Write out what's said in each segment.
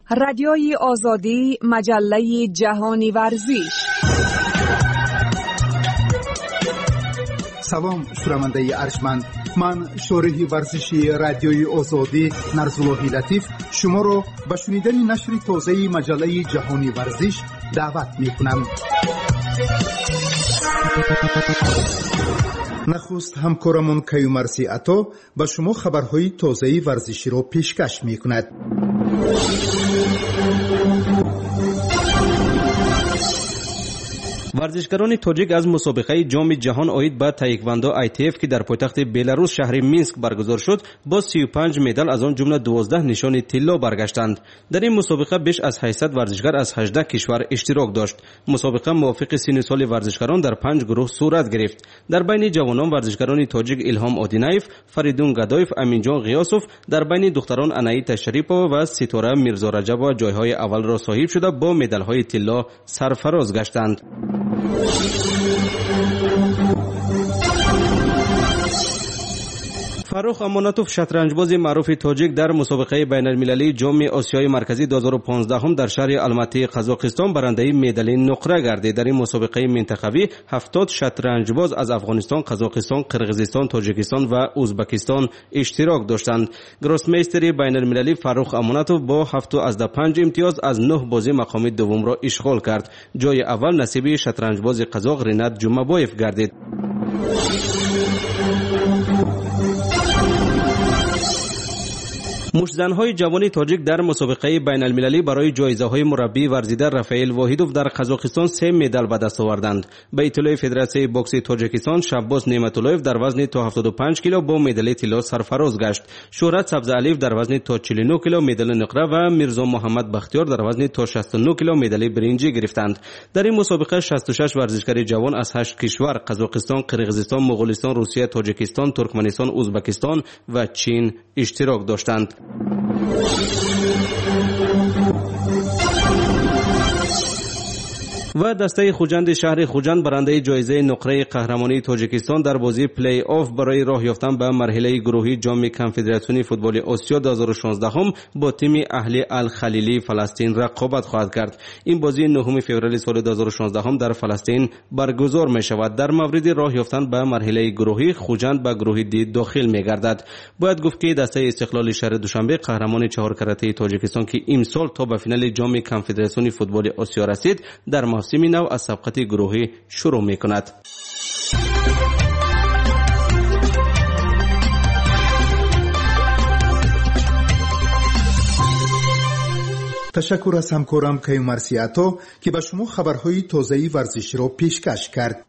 رادیوی آزادی، مجله جهانی ورزش. سلام شنونده ارجمند، من شارح ورزشی رادیوی آزادی نرزاللهی لطیف شما را به شنیدن نشر تازه مجله جهانی ورزش دعوت می‌کنم. نخست همکارمون کیومرثی عطا به شما خبرهای تازه ورزشی را پیشکش می‌کند. ورزشکاران تاجیک از مسابقه جام جهان آید به تایکواندو ITF که در پایتخت بلاروس شهر مینسک برگزار شد با 35 مدال از آن جمله 12 نشان طلا برگشتند. در این مسابقه بیش از 800 ورزشکار از 18 کشور اشتراک داشت. مسابقه موافق سن سال ورزشکاران در 5 گروه صورت گرفت. در بین جوانان ورزشکاران تاجیک الهام آدینایف، فریدون گدایف، امینجان غیاسوف، در بین دختران انایتا شریپова و ستاره میرزا رجبova جایهای اول را صاحب شده با مدال‌های طلا سرفراز گشتند. فاروق امانتوف شطرنجباز معروف تاجیک در مسابقه بین المللی جام آسیای مرکزی 2015 هم در شهر الماتی قزاقستان برنده مدال نقره گردید. در این مسابقه منطقوی 70 شطرنجباز از افغانستان، قزاقستان، قرقیزستان، تاجیکستان و ازبکستان اشتراک داشتند. گروسمیستر بین المللی فاروق امانتوف با 7 از 5 امتیاز از 9 بازی مقام دوم را اشغال کرد. جای اول نصیب شطرنجباز قزاق رینات جمعبایف گردید. مشتزن‌های جوان تاجیک در مسابقه بین المللی برای جایزه‌های مربی ورزیده رافائیل واحدوف در قزاقستان 3 مدال به دست آوردند. به اطلاع فدراسیون بوکس تاجیکستان، شباز نعمت‌اللهیف در وزن تا 75 کیلو با مدال طلا سرفراز گشت. شهرت سبزعلیف در وزن تا 49 کیلو مدال نقره و میرزا محمد بختیار در وزن تا 69 کیلو مدال برنجی گرفتند. در این مسابقه 66 ورزشکار جوان از 8 کشور قزاقستان، قرقیزستان، مغولستان، روسیه، تاجیکستان، ترکمنستان، ازبکستان و چین اشتراک داشتند. و دسته خوجند شهر خوجند برنده جایزه نقره قهرمانی تاجیکستان در بازی پلی آف برای راه یافتن به مرحله گروهی جام کنفدراسیون فوتبال آسیا 2016 هم با تیم اهلی الخلیلی فلسطین رقابت خواهد کرد. این بازی 9 فوریه سال 2016 هم در فلسطین برگزار می شود. در مورد راه یافتن به مرحله گروهی خوجند به گروه دی داخل می گردد. باید گفت که دسته استقلال شهر دوشنبه قهرمان 4 کرته تاجیکستان که امسال تا به فینال جام کنفدراسیون فوتبال آسیا رسید در موسم نو از سبقت گروهی شروع می کند. تشکر از همکارم کیومرثی عطا که به شما خبرهای تازه ورزشی را پیشکش کرد.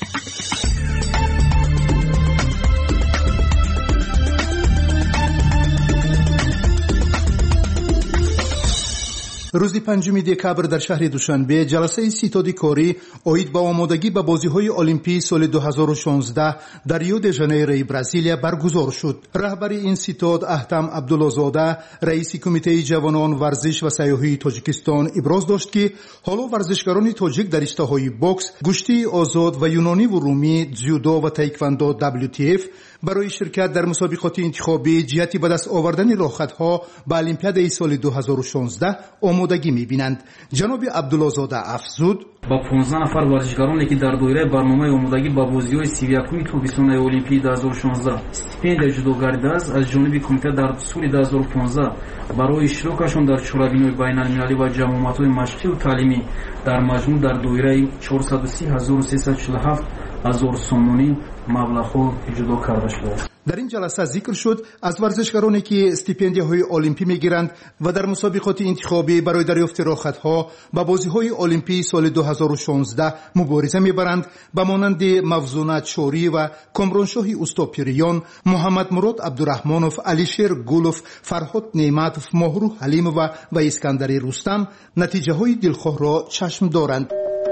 روز 5 دکبر در شهر دوشنبه جلسه ستاد کاری آید به آمادگی به بازی‌های المپی سال 2016 در ریو د ژانیرو برزیلیا برگزار شد. رهبر این ستاد احتم عبدالله‌زاده رئیس کمیته جوانان ورزش و سیاحی تاجیکستان ابراز داشت که حالا ورزشکاران تاجیک در رشته‌های بوکس، گشتی آزاد و یونانی و رومی، جودو و تایکواندو WTF برای شرکت در مسابقات انتخابی جهتی به دست آوردن راه‌ها به المپیاد سال 2016 آمادگی می‌بینند. جناب عبدالله‌زاده افزود: با 15 نفر ورزشکارانی که در دایره برنامه آمادگی به بازی‌های 31 تابستان المپی 2016 استیپند جودوگرداز از جانب کمیته در سال 2015 برای اشتراکشان در چاره‌بینی بین‌المللی و جمعیت‌های مشقی و تعلیمی در مجموع در دایره 430,347 هزار سومونی مبلغ‌ها جدا کرده شده. در این جلسه ذکر شد از ورزشکارانی که استیپندیاهای المپی میگیرند و در مسابقات انتخابی برای دریافت راه‌ها به بازی‌های المپی سال 2016 مبارزه میبرند به مانند مفزونه چوری و کامرانشاه استاپیریان، محمد مراد عبدالرحمنوف، علیشیر گولوف، فرهاد نعمتوف، ماهرو حلیموف و اسکندر رستم نتیجه‌های دلخواه را چشم دارند.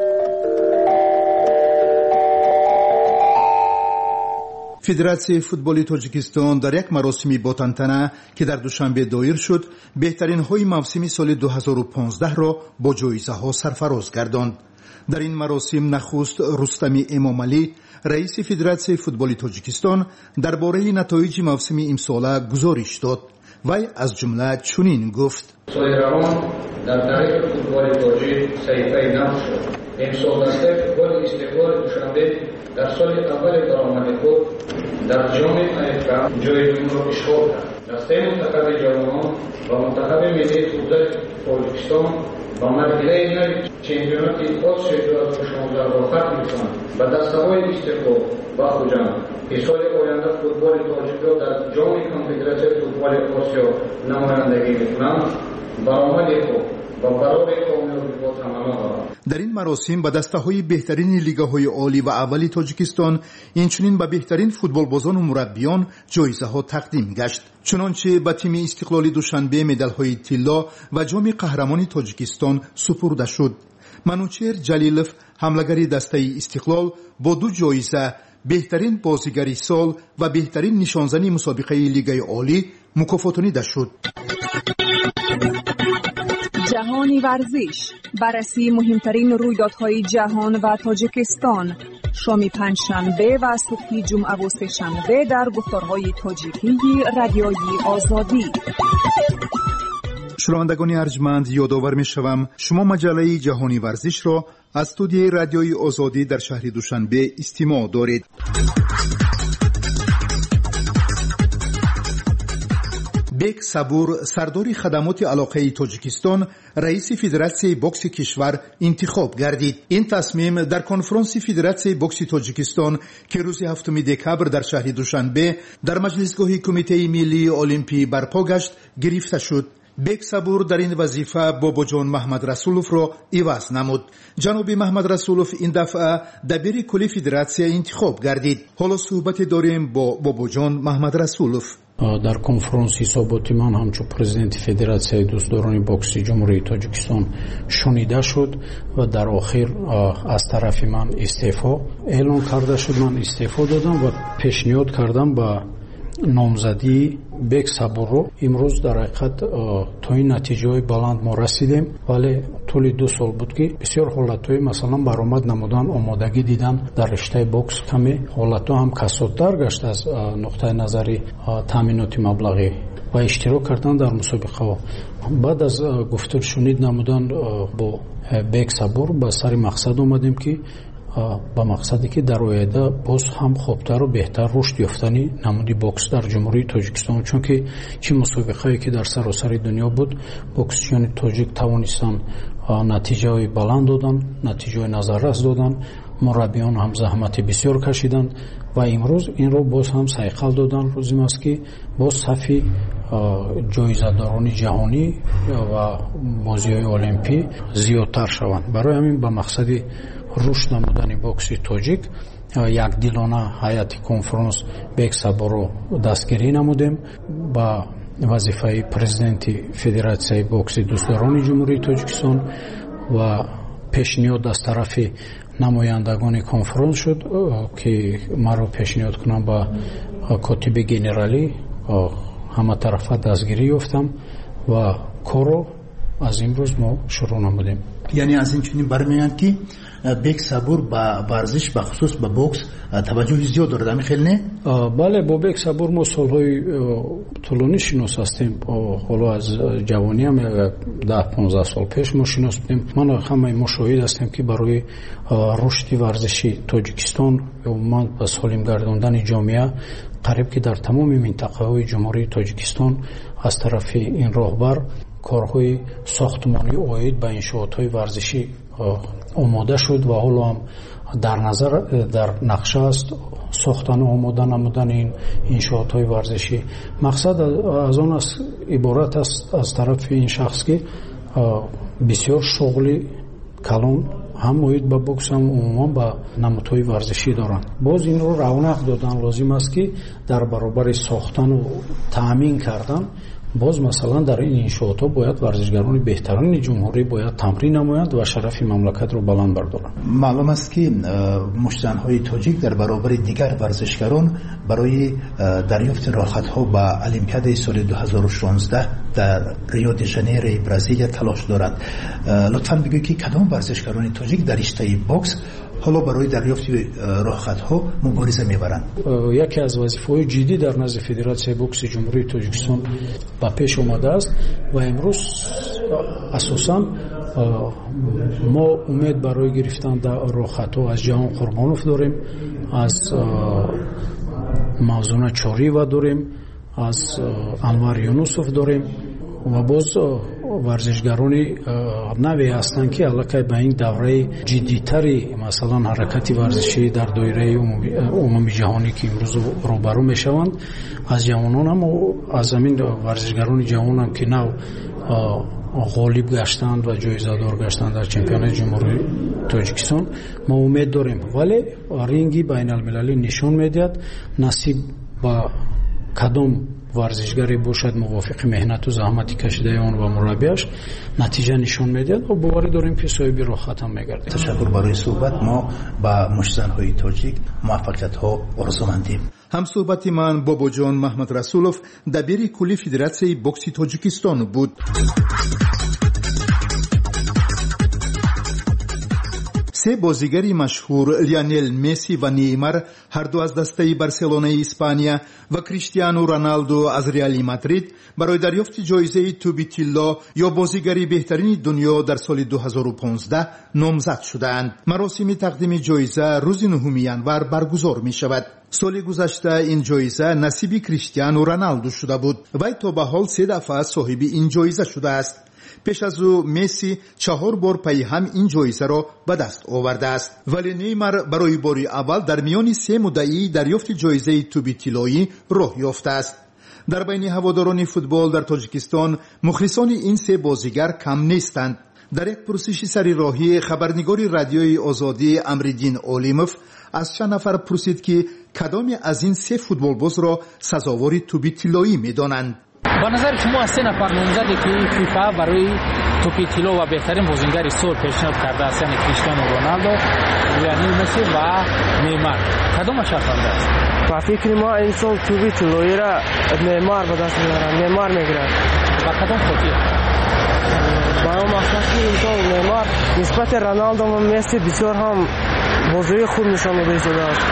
فدراسیون فوتبال تاجیکستان در یک مراسمی با تنتنه که در دوشنبه دایر شد بهترین های موسم سال 2015 را با جایزه ها سرفراز گرداند. در این مراسم نخست رستم امامعلی رئیس فدراسیون فوتبال تاجیکستان درباره نتایج موسم امساله گزارش داد. وی از جمله چنین گفت: سویران در تاریخ فوتبال تاجیک صحیفه نقش شد. امسال دسته فوتبال استقلال دوشنبه در سال اول درآمد خود در جام افریقا جای دوم را اشغال کرد. دسته منتخب جوانان و منتخب ملی فوتبال تاجیکستان با مرحله نوی چمپیونات آسیا 2016 را ختم می‌کنند و دسته‌های استقلال و خوجند که سال آینده فوتبال تاجیک را در جام کنفدراسیون فوتبال آسیا نمایندگی می‌کنند. برآمد خود و برای کامیابی با تمنا دارد. در این مراسم به دسته‌های بهترین لیگ‌های عالی و اولی تاجیکستان اینچنین به بهترین فوتبالبازان و مربیان جایزه‌ها تقدیم گشت. چنانچه به تیم استقلال دوشنبه مدال‌های طلا و جام قهرمانی تاجیکستان سپرده شد. منوچهر جلیلوف حمله‌گر دسته استقلال با 2 جایزه بهترین بازیگر سال و بهترین نشانزنی مسابقه لیگ عالی مکافاتانیده شد. جهانی ورزش، بررسی مهمترین رویدادهای جهان و تاجیکستان، شام پنجشنبه و صبح جمعه و سه‌شنبه در گفتارهای تاجیکی رادیوی آزادی. شنوندگان ارجمند، یادآور می‌شوم شما مجله جهانی ورزش را از استودیوی رادیوی آزادی در شهر دوشنبه استماع دارید. بیک صبور سردار خدمات علاقه تاجیکستان رئیس فدراسیون بوکس کشور انتخاب گردید. این تصمیم در کنفرانس فدراسیون بوکس تاجیکستان که روز 7 دکبر در شهر دوشنبه در مجلسگاه کمیته ملی المپی برپا گشت گرفته شد. بیک صبور در این وظیفه باباجان محمد رسولوف را عوض نمود. جناب محمد رسولوف این دفعه دبیر کلی فدراسیون انتخاب گردید. حالا صحبت داریم با باباجان محمد رسولوف. در کنفرانس حسابات من همچون پرزیدنت فدراسیون دوستداران بوکسی جمهوری تاجیکستان شنیده شد و در آخر از طرف من استعفا اعلان کرده شد. من استعفا دادم و پیشنهاد کردم با نامزدی بیک صبور رو. امروز در حقیقت تا این نتیجه بلند ما رسیدیم، ولی طول 2 سال بود که بسیار حالتهای مثلا برآمد نمودن، آمادگی دیدن در رشته بوکس کمی حالتها هم کسادتر گشت از نقطه نظری تامینات مبلغی و اشتراک کردن در مسابقه ها. بعد از گفتار شنید نمودن با بیک صبور به سر مقصد اومدیم که با مقصدی که در آینده باز هم خوبتر و بهتر رشد یافتنی نمودی بوکس در جمهوری تاجیکستان، چون که چه مسابقه‌ای که در سراسر دنیا بود بوکسیان تاجیک توانستن نتیجه بلند دادن، نتیجه نظررس دادن، مربیان هم زحمت بسیار کشیدن و امروز این رو باز هم سایقل دادن. روزی است که باز صفی جایزه‌داران جهانی و بازی‌های المپی زیادتر شوند. برای همین با مقصد رشد نمودن بوکس تاجیک یک دیلانه هیئت کنفرانس بیک صبور رو دستگیری نمودیم. با وظیفه پرزیدنت فدراسیون بوکس دوستداران جمهوری تاجیکستان و پیشنهاد از طرف نمایندگان کنفرانس شد که ما رو پیشنهاد کنم با کاتب گنرالی همه طرفه دستگیری یافتم و کارو از امروز ما شروع نمودیم. یعنی از این چنین برمیاد که بیک صبور با ورزش به خصوص به بوکس توجه زیاد داره، میخیل نه؟ بله، با بیک صبور ما سالهای طولانی شناس هستیم. حالا از جوانی هم 10-15 سال پیش ما شناس بودیم. من همه ما شاهد هستیم که برای رشد ورزشی تاجیکستان و من به سالم گرداندن جامعه قریب که در تمام منطقه های جمهوری تاجیکستان از طرف این راهبر کارهای ساختمانی اوید به انشاءات‌های ورزشی آماده شد و حالا هم در نقشه است ساختن و آماده نمودن این انشاءات‌های ورزشی. مقصد از آن است عبارت است از طرف این شخص که بسیار شغلی کلان هم اوید به بوکس هم عموما به نمودهای ورزشی دارند. باز این رو رونق دادن لازم است که در برابر ساختن و تأمین کردن باز مثلا در این انشاءات باید ورزشگران بهترین جمهوری باید تمرین نمایند و شرف مملکت رو بلند بردارند. معلوم است که مشتانهای تاجیک در برابر دیگر ورزشگران برای دریافت راحت‌ها به المپیاد سال 2016 در ریو دی ژانیرو برزیل تلاش دارند. لطفاً بگویید که کدام ورزشگران تاجیک در رشته بوکس حالا برای دریافت راهخطها مبارزه میبرند. یکی از وظیفه‌های جدی در نزد فدراسیون بوکس جمهوری تاجیکستان به پیش آمده است و امروز اساساً ما امید برای گرفتن در راهخطها از جهان قربانوف داریم، از موزون چاری و داریم، از انور یونوسوف داریم و باز ورزشگرانی نوی هستند که الکی به این دوره جدیتری مثلا حرکت ورزشی در دایره عمومی جهانی که امروز روبرو میشوند از جوانان هم و از همین ورزشگران جوان هم که نو غالب گشتند و جایزه دار گشتند در چمپیونات جمهوری تاجیکستان ما امید داریم، ولی رینگی بین المللی نشون میدهد نصیب با کدام ورزشگری باشد موافق مهنت و زحمتی کشیده اون و مربیش نتیجه نشون میدهد و باور داریم که صاحب راحت هم میگردیم. تشکر برای صحبت. ما با مشتزن‌های تاجیک موفقیت ها آرزومندیم. هم صحبت من بابا جان محمد رسولوف دبیر کلی فدراسیون بوکس تاجیکستان بود. سه بازیگری مشهور لیونل مسی و نیمار هر دو از دسته بارسلونه اسپانیا و کریستیانو رونالدو از ریال مادرید برای دریافت جایزه توبی طلا یا بازیگری بهترین دنیا در سال 2015 نامزد شدند. مراسم تقدیم جایزه روز 9 ژانویه برگزار می شود. سال گذشته این جایزه نصیب کریستیانو رونالدو شده بود و تا به حال 3 دفعه صاحب این جایزه شده است. پیش از او مسی 4 بار پی هم این جایزه را به دست آورده است، ولی نیمار برای بار اول در میان 3 مدعی دریافت جایزه توبی طلایی راه یافته است. در بین هواداران فوتبال در تاجیکستان مخلصان این 3 بازیگر کم نیستند. در یک پرسش سری راهی خبرنگار رادیوی آزادی امردین اولیموف از چند نفر پرسید که کدام از این 3 فوتبالباز را سزاوار توبی طلایی می‌دانند. به نظر شما از 3 نفر نامزدی که فیفا برای توپی طلا و بهترین بازیگر سال پیشنهاد کرده است، یعنی کریستیانو رونالدو، لیونل مسی و نیمار، کدام شرطنده است؟ با فکر ما این سال توپی طلایی را نیمار به دست میاره، نیمار میگیره. با کدام خاطر؟ با اون مقصد که این سال نیمار نسبت رونالدو و مسی بسیار هم بازی خوب نشان میده شده است.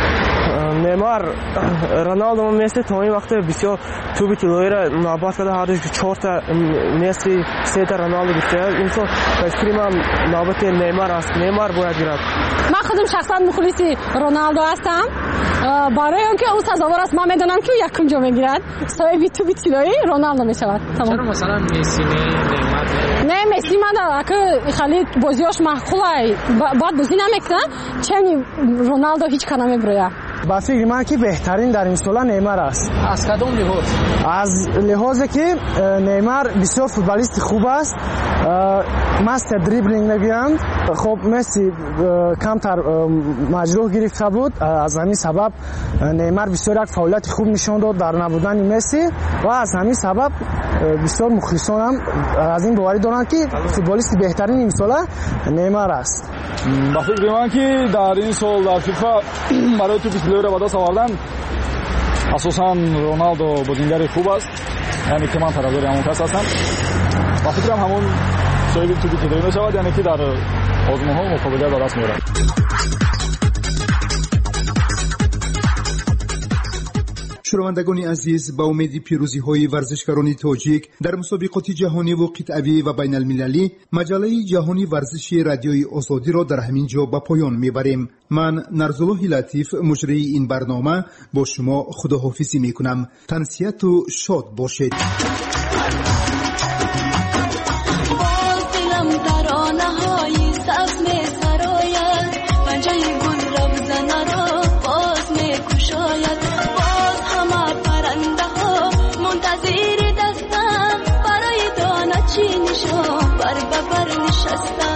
نیمار رونالدو و مسی تا این وقت بسیار توپ طلایی را نابود کرده، هر روز 4 تا مسی 3 تا رونالدو گرفته. این سال فکر من نوبت نیمار است، نیمار باید گیرد. من خودم شخصا مخلص رونالدو هستم، برای اینکه او سزاوار است. من میدونم که یکم جا میگیرد، صاحب توپ طلایی رونالدو میشود. چرا مثلا مسی نیمار نه؟ مسی من که خیلی بازیاش معقوله، بعد بازی نمیکنه، چنین رونالدو هیچ کار نمیبره. با فکر من که بهترین در این سال نیمار است. از کدام لحاظ؟ از لحاظی که نیمار بسیار فوتبالیست خوب است، مست دریبلینگ میگیرند. خب مسی کمتر مجروح گرفته بود، از همین سبب نیمار بسیار یک فعالیت خوب نشان داد در نبودن مسی و از همین سبب بسیار مخلصان هم از این باوری دارند که فوتبالیست بهترین این سال نیمار است. با فکر من که در این سال در فیفا برای توپ طلایی را به دست آوردن اساساً رونالدو بازیگر خوب است، یعنی که من طرفدار همون کس هستم. با فکرم همون صاحب توپ طلایی میشود، یعنی که در آزمون‌ها مقابله به دست میارد. شنوندگان عزیز، با امید پیروزی‌های ورزشکاران تاجیک در مسابقات جهانی و قطعی و بین المللی، مجله جهانی ورزشی رادیوی آزادی را در همین جا به پایان میبریم. من نرزالله لطیف مجری این برنامه با شما خداحافظی میکنم. تنسیت و شاد باشید. بر نشستم